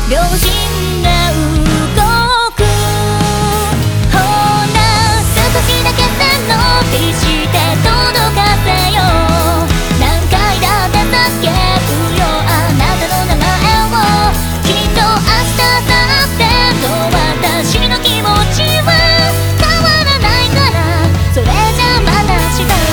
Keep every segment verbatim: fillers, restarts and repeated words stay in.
両親が動く。ほら少しだけ背伸びして届かせよう。何回だって叫ぶよあなたの名前を。きっと明日だっての私の気持ちは変わらないから、それじゃまた明日。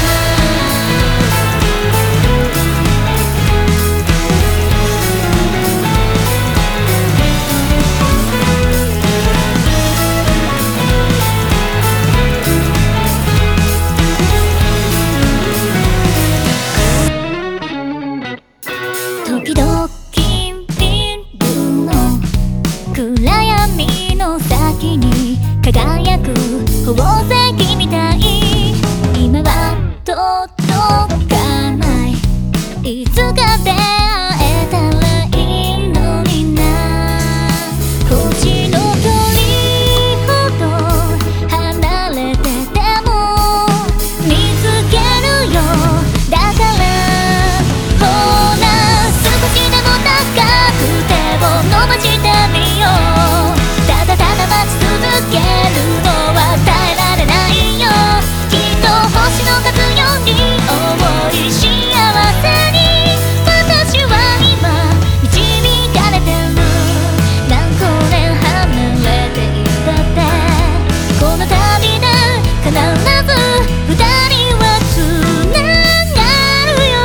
時々見るの暗闇の先に輝く宝石みたい。今は届かない、いつか出会えたらいいのにな。星の距離ほど離れてても見つけるよ。だからほら少しでも高く手を伸ばしてみよう。ただただ待ち続けるのは耐えられないよ。きっと星の数より多い幸せに私は今導かれてる。何光年離れていたってこの旅で必ず二人はつながるよ。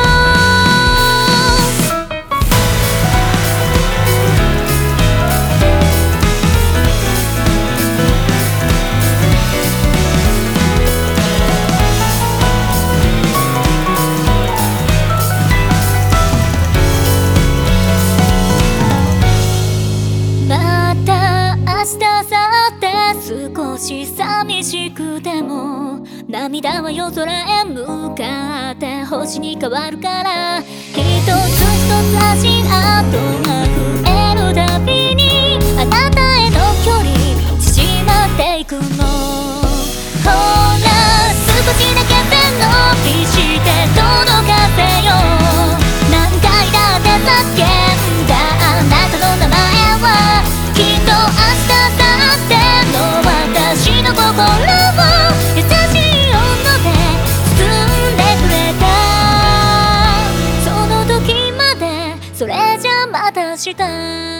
また明日さって少し寂しくても涙は夜空へ向かって星に変わるから。一つ一つ足跡が増えるたびにあなたへの距離縮まっていくの。ほら少しだけ背伸びして届かせよう。何回だって叫んだあなたの名前は。きっと明日だっての私の心を優しい温度で包んでくれた。その時までそれじゃまた明日。